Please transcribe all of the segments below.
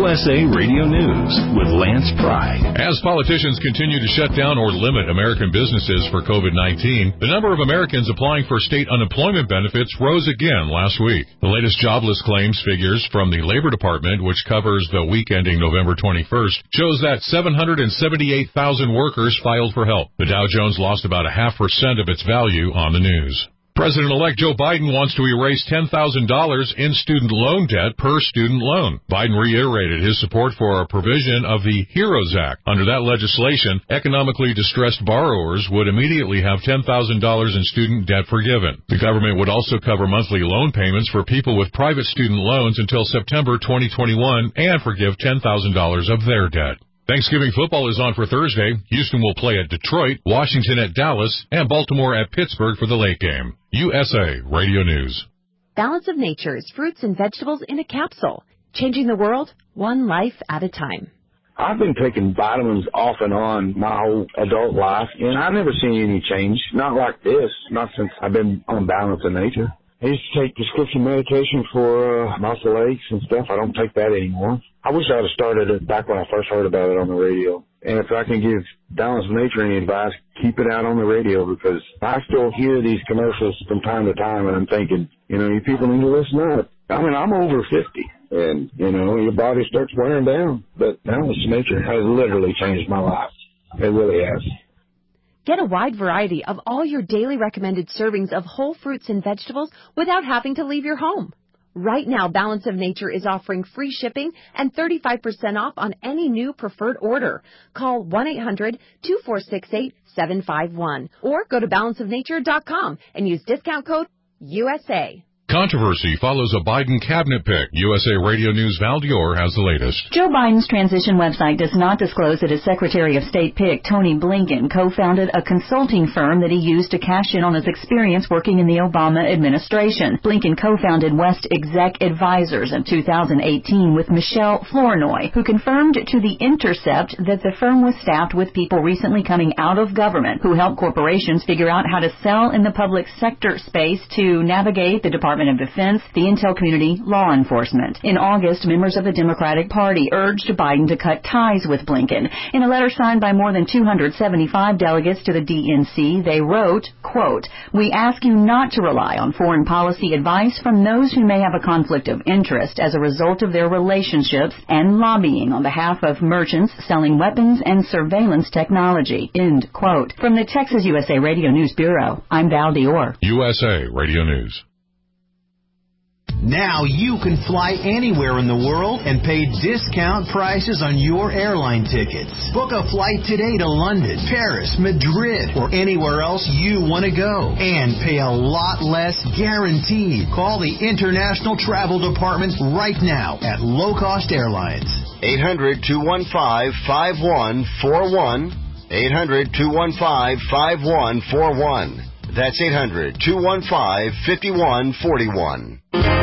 USA Radio News with Lance Pry. As politicians continue to shut down or limit American businesses for COVID-19, the number of Americans applying for state unemployment benefits rose again last week. The latest jobless claims figures from the Labor Department, which covers the week ending November 21st, shows that 778,000 workers filed for help. The Dow Jones lost about 0.5% of its value on the news. President-elect Joe Biden wants to erase $10,000 in student loan debt per student loan. Biden reiterated his support for a provision of the HEROES Act. Under that legislation, economically distressed borrowers would immediately have $10,000 in student debt forgiven. The government would also cover monthly loan payments for people with private student loans until September 2021 and forgive $10,000 of their debt. Thanksgiving football is on for Thursday. Houston will play at Detroit, Washington at Dallas, and Baltimore at Pittsburgh for the late game. USA Radio News. Balance of Nature's fruits and vegetables in a capsule. Changing the world, one life at a time. I've been taking vitamins off and on my whole adult life, and I've never seen any change. Not like this. Not since I've been on Balance of Nature. I used to take prescription medication for muscle aches and stuff. I don't take that anymore. I wish I would have started it back when I first heard about it on the radio. And if I can give Balance of Nature any advice, keep it out on the radio, because I still hear these commercials from time to time, and I'm thinking, you people need to listen up. I mean, I'm over 50, and, your body starts wearing down. But Balance of Nature has literally changed my life. It really has. Get a wide variety of all your daily recommended servings of whole fruits and vegetables without having to leave your home. Right now, Balance of Nature is offering free shipping and 35% off on any new preferred order. Call 1-800-2468-751 or go to balanceofnature.com and use discount code USA. Controversy follows a Biden cabinet pick. USA Radio News Val Dior has the latest. Joe Biden's transition website does not disclose that his Secretary of State pick, Tony Blinken, co-founded a consulting firm that he used to cash in on his experience working in the Obama administration. Blinken co-founded West Exec Advisors in 2018 with Michelle Flournoy, who confirmed to The Intercept that the firm was staffed with people recently coming out of government who help corporations figure out how to sell in the public sector space to navigate the Department of Defense, the intel community, law enforcement. In August, members of the Democratic Party urged Biden to cut ties with Blinken. In a letter signed by more than 275 delegates to the DNC, they wrote, quote, "We ask you not to rely on foreign policy advice from those who may have a conflict of interest as a result of their relationships and lobbying on behalf of merchants selling weapons and surveillance technology." End quote. From the Texas USA Radio News Bureau, I'm Val Dior. USA Radio News. Now you can fly anywhere in the world and pay discount prices on your airline tickets. Book a flight today to London, Paris, Madrid, or anywhere else you want to go. And pay a lot less guaranteed. Call the International Travel Department right now at Low Cost Airlines. 800-215-5141. 800-215-5141. That's 800-215-5141.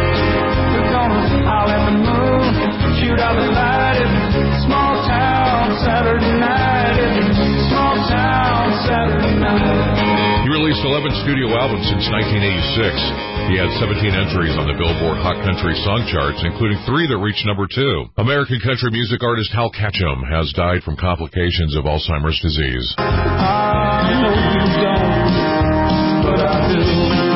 I'll let the moon shoot out the light. It's small town Saturday night. It's small town Saturday night. He released 11 studio albums since 1986. He had 17 entries on the Billboard Hot Country Song Charts, including 3 that reached number 2. American country music artist Hal Ketchum has died from complications of Alzheimer's disease. I know you don't, but I do.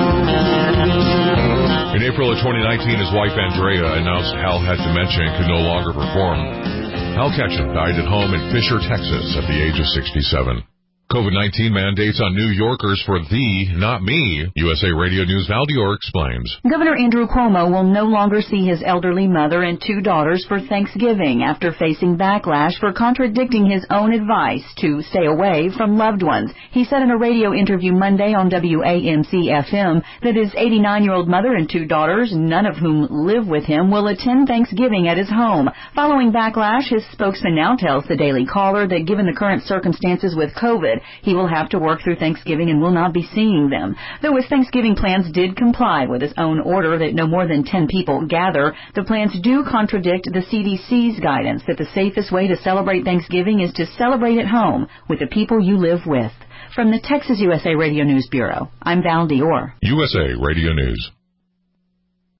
In April of 2019, his wife Andrea announced Hal had dementia and could no longer perform. Hal Ketchum died at home in Fisher, Texas at the age of 67. COVID-19 mandates on New Yorkers for thee, not me. USA Radio News Val Dior explains. Governor Andrew Cuomo will no longer see his elderly mother and 2 daughters for Thanksgiving after facing backlash for contradicting his own advice to stay away from loved ones. He said in a radio interview Monday on WAMC-FM that his 89-year-old mother and 2 daughters, none of whom live with him, will attend Thanksgiving at his home. Following backlash, his spokesman now tells the Daily Caller that given the current circumstances with COVID, he will have to work through Thanksgiving and will not be seeing them. Though his Thanksgiving plans did comply with his own order that no more than 10 people gather, the plans do contradict the CDC's guidance that the safest way to celebrate Thanksgiving is to celebrate at home with the people you live with. From the Texas USA Radio News Bureau, I'm Val Dior. USA Radio News.